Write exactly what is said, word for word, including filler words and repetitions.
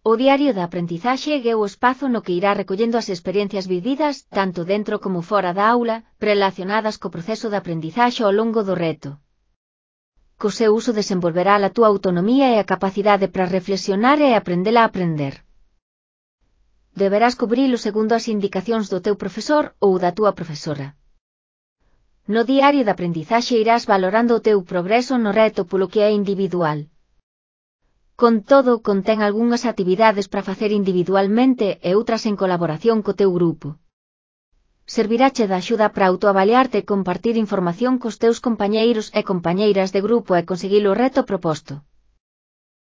O diario da aprendizaxe é o espazo no que irá recollendo as experiencias vividas, tanto dentro como fora da aula, relacionadas co proceso de aprendizaxe ao longo do reto. Co seu uso desenvolverá a túa autonomía e a capacidade para reflexionar e aprender a aprender. Deberás cubrilo segundo as indicacións do teu profesor ou da túa profesora. No diario de aprendizaxe irás valorando o teu progreso no reto polo que é individual. Con todo, contén algunhas actividades para facer individualmente e outras en colaboración co teu grupo. Servirache de axuda para autoavaliarte e compartir información cos teus compañeiros e compañeiras de grupo e conseguir o reto proposto.